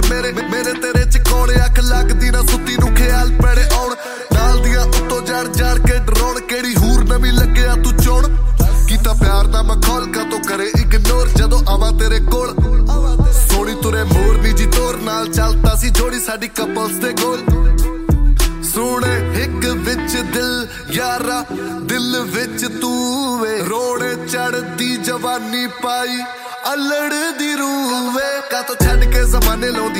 ਮੇਰੇ ਮੇਰੇ ਤੇਰੇ ਚ ਕੋਲੇ ਅੱਖ ਲੱਗਦੀ ਨਾ ਸੁੱਤੀ ਨੂੰ ਖਿਆਲ ਪੈੜੇ ਆਉਣ ਨਾਲ ਦੀਆਂ ਉੱਤੋਂ ਜੜ ਜੜ ਕੇ ਡਰਾਉਣ ਕਿਹੜੀ ਹੂਰ ਨਵੀਂ ਲੱਗਿਆ ਤੂੰ ਚੋਣ ਕੀਤਾ ਪਿਆਰ ਦਾ ਮਖੌਲ ਕਾਤੋਂ ਕਰੇ ਇਗਨੋਰ ਜਦੋਂ ਆਵਾਂ ਤੇਰੇ ਕੋਲ ਸੋਹਣੀ ਤੁਰੇ ਮੋਰਨੀ ਜੀ ਤੋਰ ਨਾਲ ਚੱਲਦਾ ਸੀ ਜੋੜੀ ਸਾਡੀ ਕਪਲਸ ਦੇ ਕੋਲ ਸੋਹਣੇ ਇੱਕ ਵਿੱਚ ਦਿਲ ਯਾਰਾ ਦਿਲ ਵਿੱਚ ਤੂੰ ਵੇ ਰੋੜੇ ਚੜਦੀ ਜਵਾਨੀ ਪਾਈ ਅਲੜ ਦੀ ਰੂਹ ਵੇ ਕਾਤੋਂ ਛੱਡ ਕੇ ਜ਼ਮਾਨੇ ਲਾਉਂਦੀ